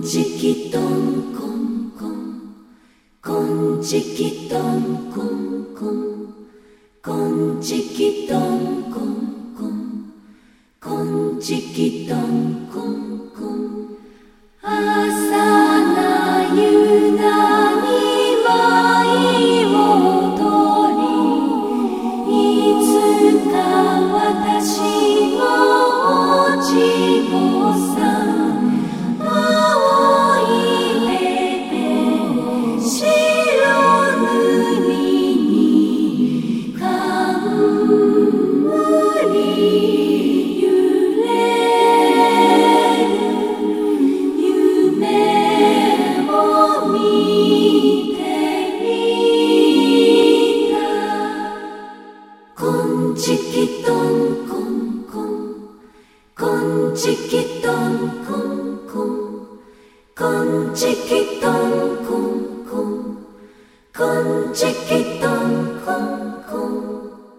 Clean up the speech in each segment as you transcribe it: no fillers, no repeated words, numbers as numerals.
んちきとんこんこん、こんちきとんこんこん、こんちきとんこんこん、こんちきとんこんこん。朝な夕なに舞を取り、いつか私も落ち子さん。こんちきとんこんこん、こんちきとんこんこん、こんちきとんこんこん、こんちきとんこんこん。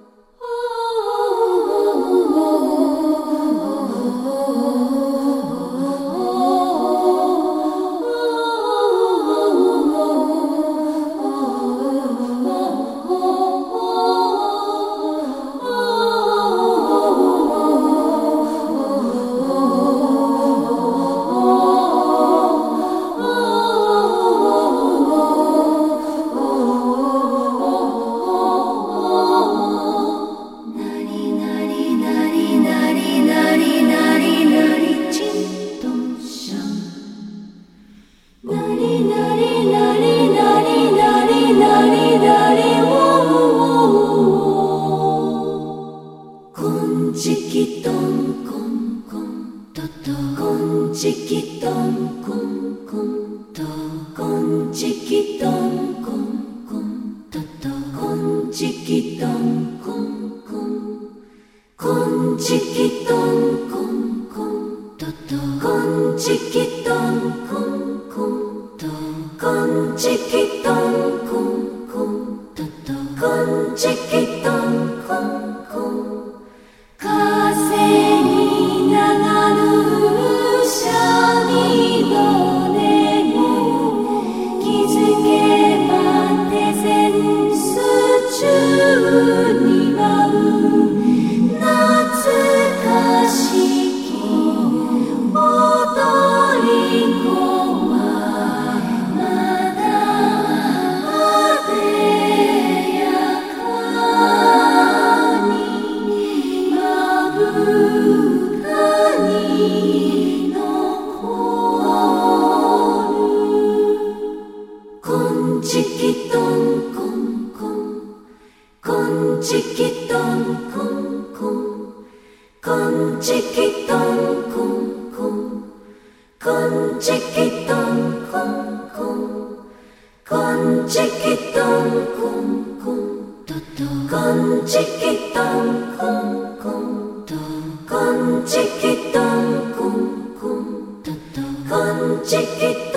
こんちきとんこんこんとと、こんちきとんこんこんと、こんちきとんこんこんとと、こんちきとんこんこん、こんちきとんこんこんとと、こんちきとんこんこんと、こんちきとんこんこんとと、こんちきとんこんこん。風に流るシャミドネに気づけば手前スチューに舞う懐かしき踊り子はまだあでやかにまぶたに残る。こんちきとんこんこん、こんちきとんこんこん、こんちきとんこんこん、こんちきとんこんこん、こんちきとんこんこんとと、こんちきとんこんこんと、こんちきとんこんこんとと、こんちき